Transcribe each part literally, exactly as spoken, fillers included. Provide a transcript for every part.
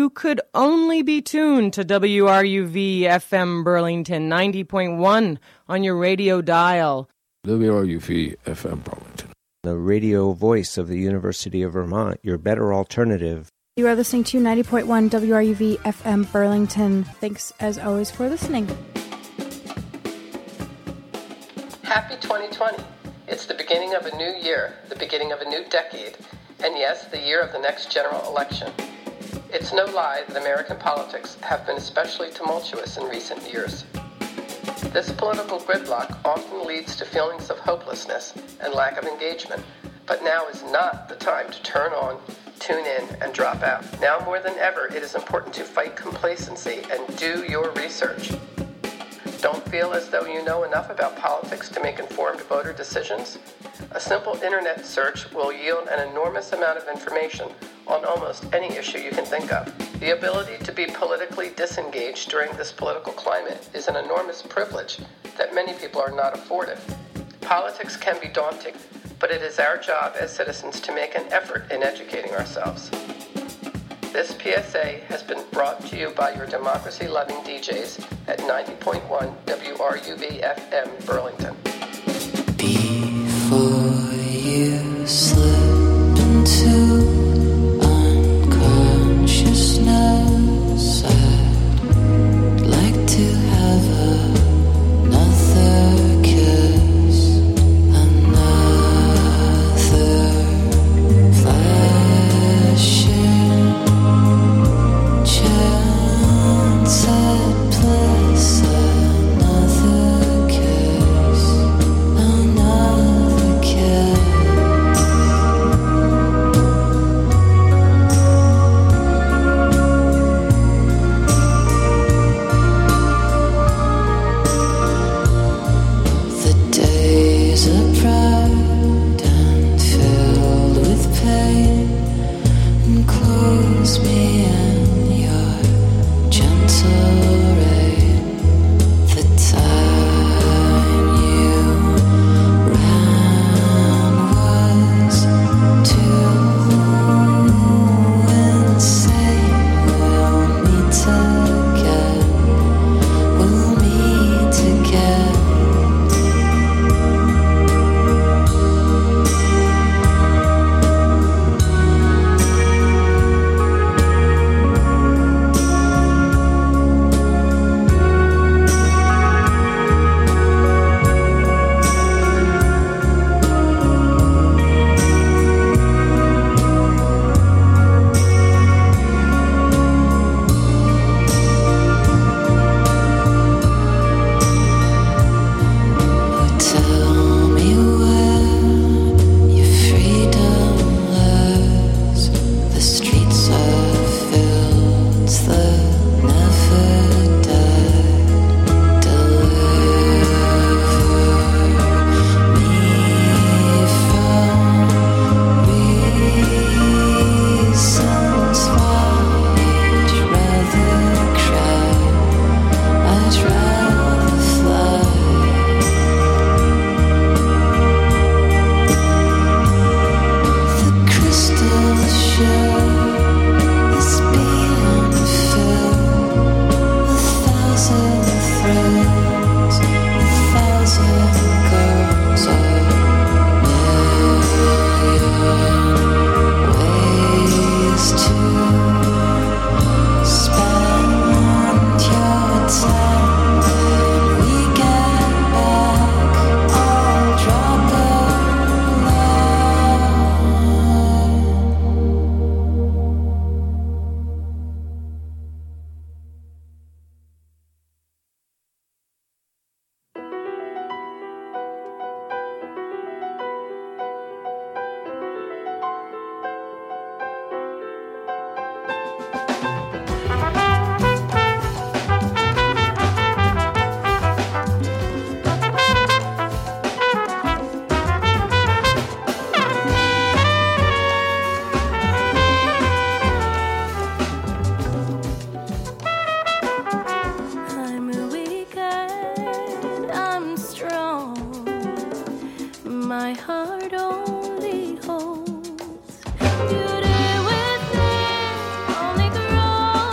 you could only be tuned to W R U V F M Burlington ninety point one on your radio dial. W R U V F M Burlington, the radio voice of the University of Vermont, your better alternative. You are listening to ninety point one W R U V F M Burlington. Thanks, as always, for listening. Happy twenty twenty. It's the beginning of a new year, the beginning of a new decade, and yes, the year of the next general election. It's no lie that American politics have been especially tumultuous in recent years. This political gridlock often leads to feelings of hopelessness and lack of engagement, but now is not the time to turn on, tune in, and drop out. Now more than ever, it is important to fight complacency and do your research. Don't feel as though you know enough about politics to make informed voter decisions? A simple internet search will yield an enormous amount of information on almost any issue you can think of. The ability to be politically disengaged during this political climate is an enormous privilege that many people are not afforded. Politics can be daunting, but it is our job as citizens to make an effort in educating ourselves. This P S A has been brought to you by your democracy-loving D Js at ninety point one W R U V F M Burlington. Before you slip into unconsciousness, I'd like to have another kiss, another flashing chance at bliss, another kiss, another kiss. The days are proud and filled with pain, and close me in your gentle rain. The time you ran was too insane. We'll meet again. We'll meet again. Tell me where your freedom lies. The streets are fields that never die. Deliver me from reasons why I'd rather cry, I'd rather fly. The crystal shell is being filled, a thousand threads, a thousand girls, a million ways to spend your time. When we get back, I'll drop a line. I'm a weak and I'm strong. My heart only holds beauty within, only grows.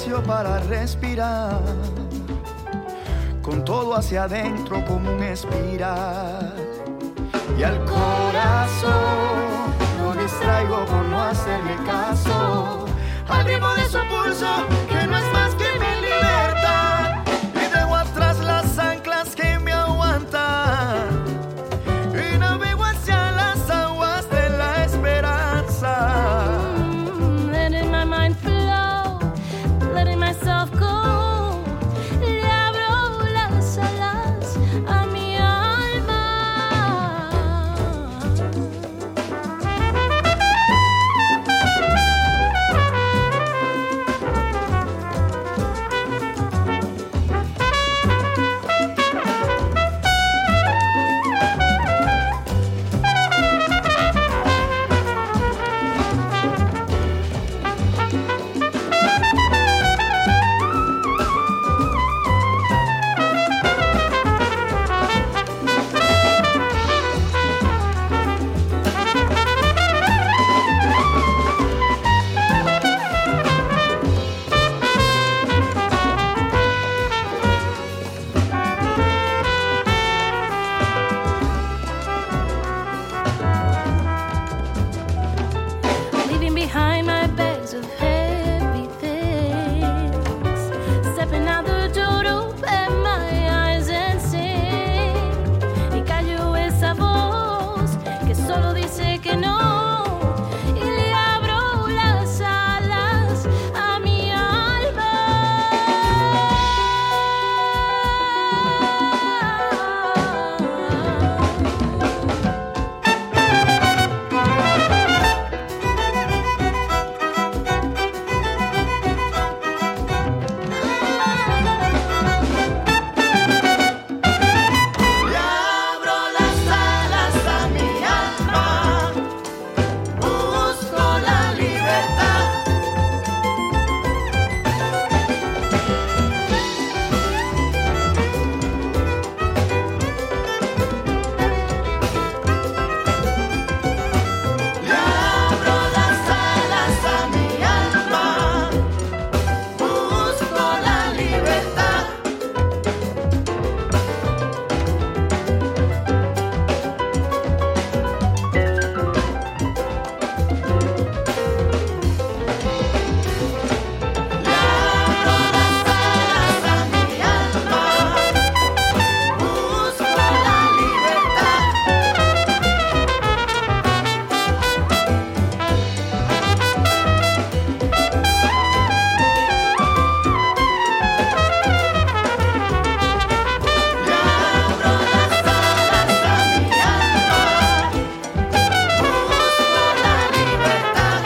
espacio para respirar, con todo hacia adentro como un espiral. Y al corazón lo distraigo por no hacerle caso, al ritmo de su pulso que no es más que mi libertad. Y dejo atrás las anclas que me aguantan y navego hacia las aguas de la esperanza. Mm, letting my mind flow, letting myself go. Le abro las alas a mi alma. Leaving behind my bags of heavy things, stepping out the door to open my eyes and sing. Y cayó esa voz que solo dice que no, y le abro las alas a mi Le abro las alas a mi alma, busco la libertad. Le abro las alas a mi alma, busco la libertad. Le abro las alas a mi alma, busco la libertad. Le abro las alas a mi alma, busco la libertad.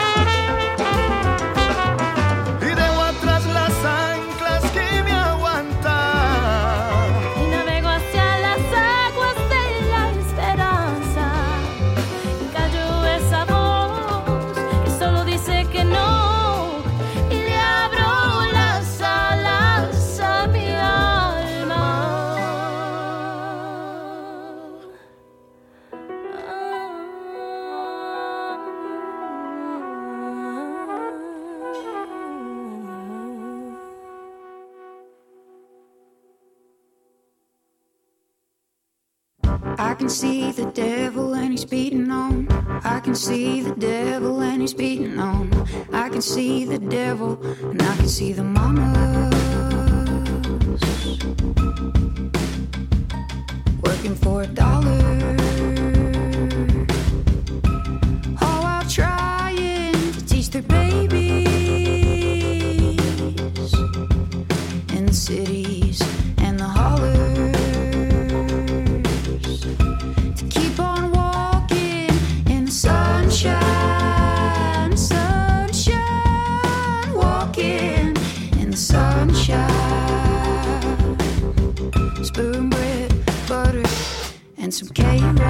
Y dejo atrás las anclas que me aguantan. Y navego hacia las aguas de la esperanza. Y cayó esa voz que solo dice que no, y le abro las alas a mi alma. I can see the devil and he's beating on. I can see the devil and he's beating on. I can see the devil and I can see the mamas working for a dollar. All while trying to teach their babies in the cities and the hollers to keep on walking in the sunshine, sunshine, walking in the sunshine. Spoon bread, butter, and some K-Roll.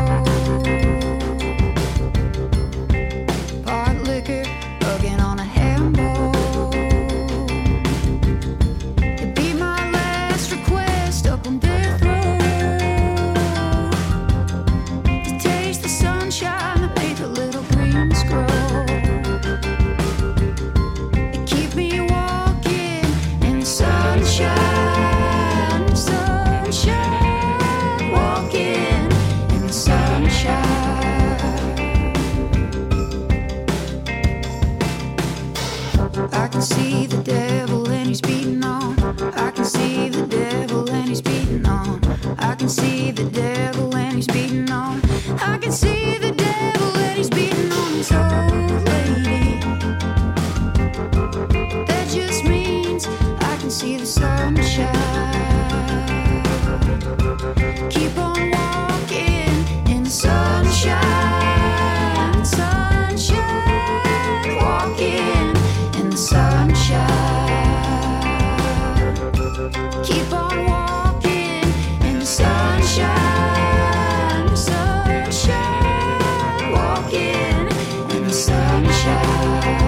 see the devil and he's beating on. I can see the devil and he's beating on. I can see the devil and he's beating on. I can see the devil and he's beating on his old lady. That just means I can see the sunshine. Keep on walking in the sunshine, sunshine, walking in the sunshine. Keep on walking in the sunshine, sunshine, walking in the sunshine.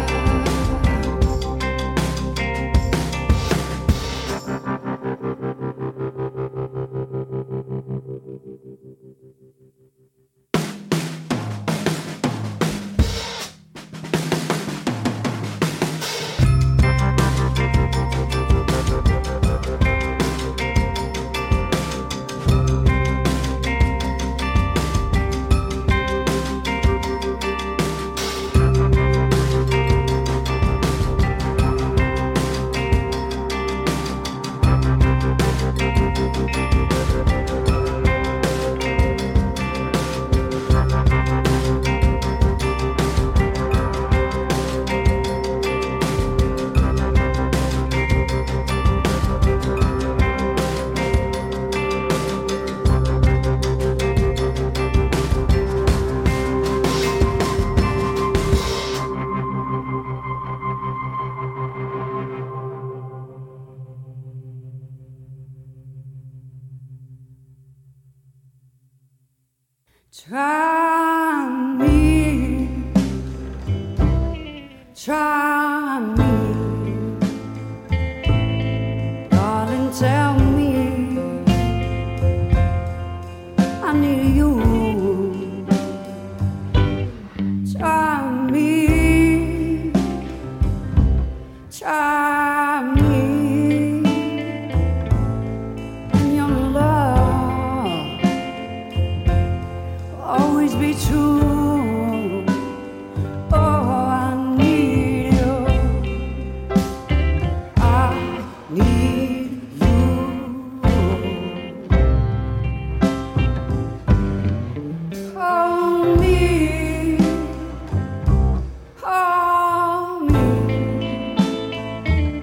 Try me, try me, darling, tell me I need you. Try me, try me, and your love always be true. Oh, I need you. I need you. Hold me, hold me,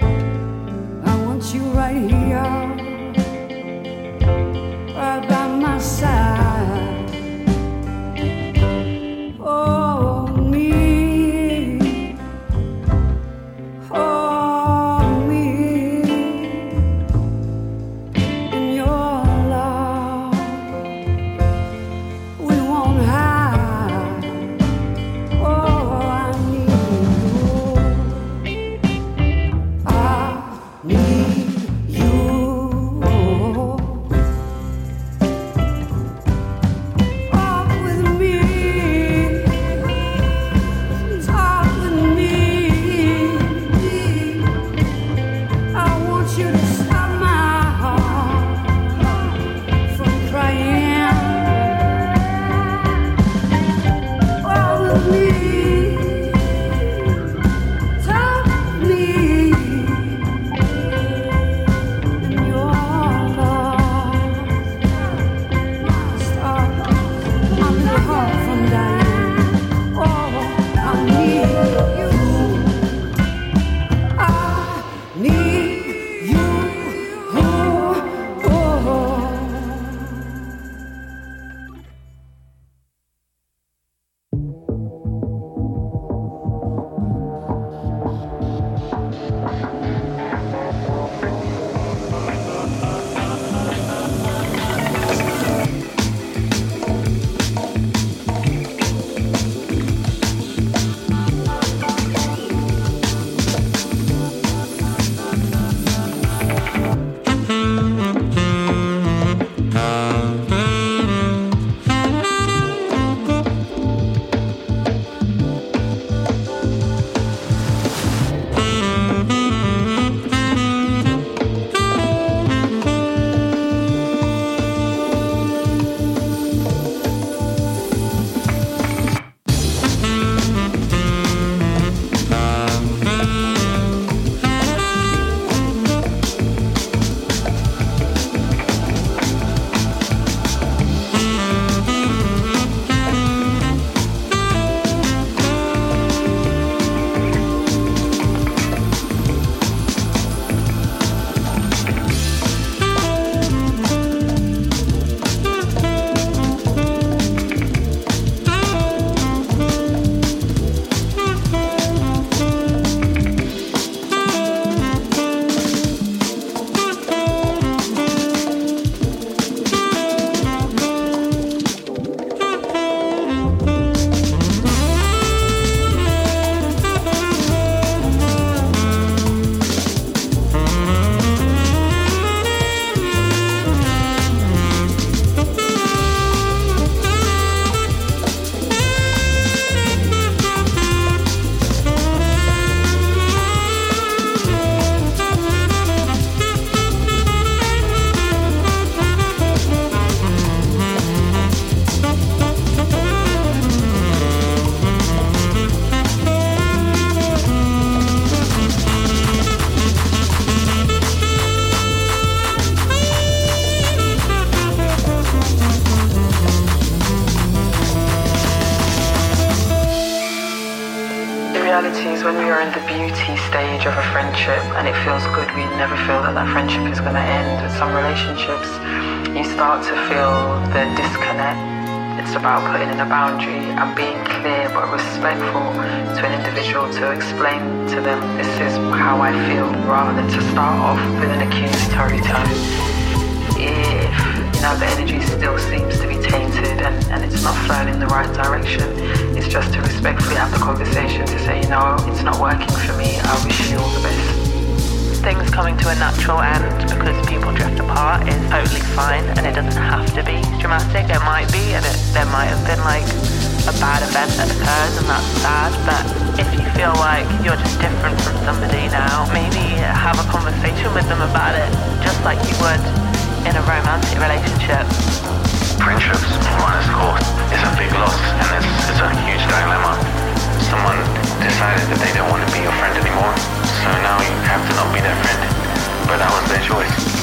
stage of a friendship and it feels good. We never feel that that friendship is going to end. With some relationships, you start to feel the disconnect. It's about putting in a boundary and being clear but respectful to an individual, to explain to them this is how I feel, rather than to start off with an accusatory tone. If you know the energy still seems to be tainted and, and it's not flowing in the right direction, it's just to respectfully have the conversation to say, you know, it's not working for me, I wish you all the best. Things coming to a natural end because people drift apart is totally fine, and it doesn't have to be dramatic. It might be, and it, there might have been like a bad event that occurs, and that's sad. But if you feel like you're just different from somebody now, maybe have a conversation with them about it, just like you would in a romantic relationship. Friendships run its course. It's a big loss, and it's, it's a huge dilemma. Someone decided that they don't want to be your friend anymore, so now you have to not be their friend. But that was their choice.